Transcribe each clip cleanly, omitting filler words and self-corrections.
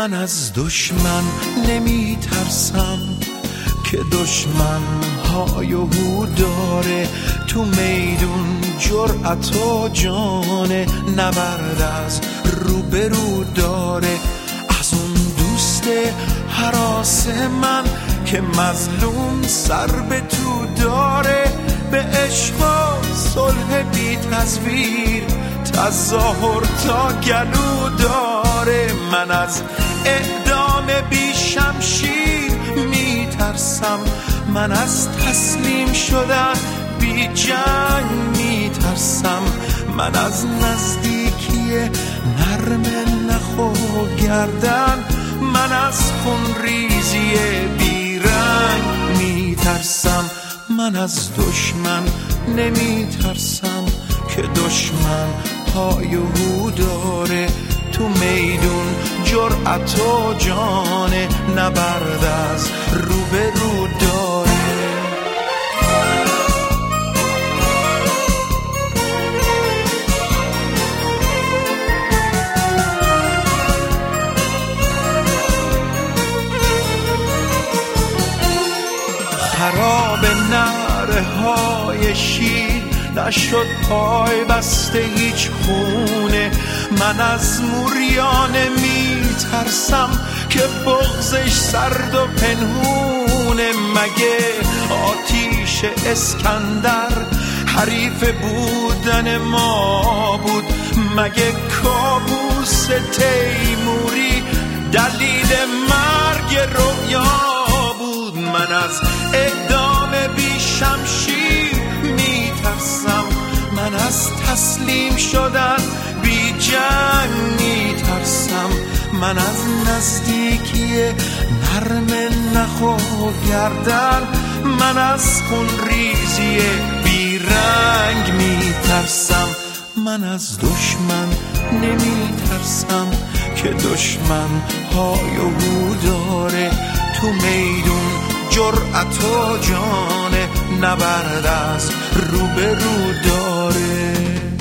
من از دشمن نمی ترسم که دشمن های و هو داره، تو میدون جرأت و جانه، نبرد از روبرو داره. از اون دوست هراس من که مظلوم سر به تو داره، به عشق و صلح بی تصویر تظاهر تا گلو داره. من از اعدام بی شمشیر می ترسم، من از تسلیم شدن بی جنگ می ترسم، من از نزدیکی نرم نخ و گردن، من از خونریزی بی رنگ می ترسم. من از دشمن نمی ترسم که دشمن پای و هو داره، تو میدون جرأت و جانه، نبرد از روبرو داره. خراب نره های شیر نشد پای بسته هیچ خونه، من از موریانه می ترسم که بغضش سرد و پنهونه. مگه آتیش اسکندر حریف بودن ما بود؟ مگه کابوس تیموری دلیل مرگ رویا بود؟ من از اعدام بی شمشیر می ترسم، من از تسلیم شدن بی جنگ می ترسم، من از نزدیکی نرم نخ و گردن، من از خونریزی بی رنگ می ترسم. من از دشمن نمی ترسم که دشمن های و هو داره، تو میدون جرأت و جانه، نبرد از روبرو داره.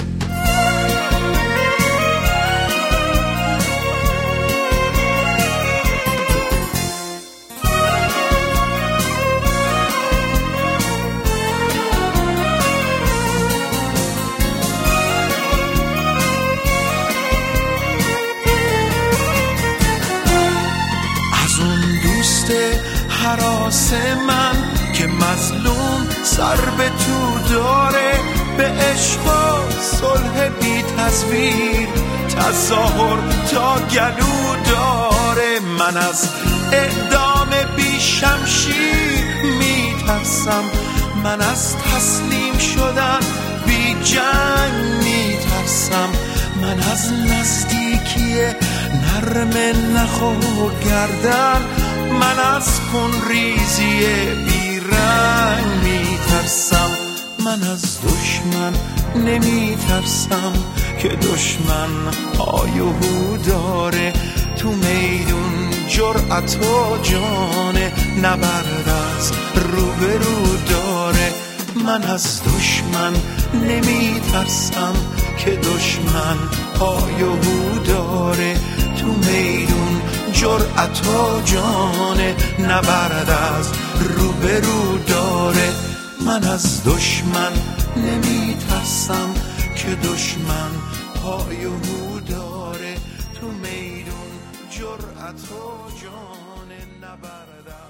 هراس من که مظلوم سر به تو داره، به عشق و صلح بی تصویر تظاهر تا گلو داره. من از اعدام بی شمشیر می ترسم، من از تسلیم شدن بی جنگ می ترسم، من از نزدیکی نرم نخ و گردن، من از خونریزی بی رنگ می ترسم. من از دشمن نمی ترسم که دشمن های و هو داره، تو میدون جرأت و جانه، نبرد از روبرو داره. من از دشمن نمی ترسم که دشمن های و هو داره، تو میدون جرأت و جانه، نبرد از روبرو داره. من از دشمن نمی ترسم که دشمن پای و هو داره، تو میدون جرأت و جانه، نبرد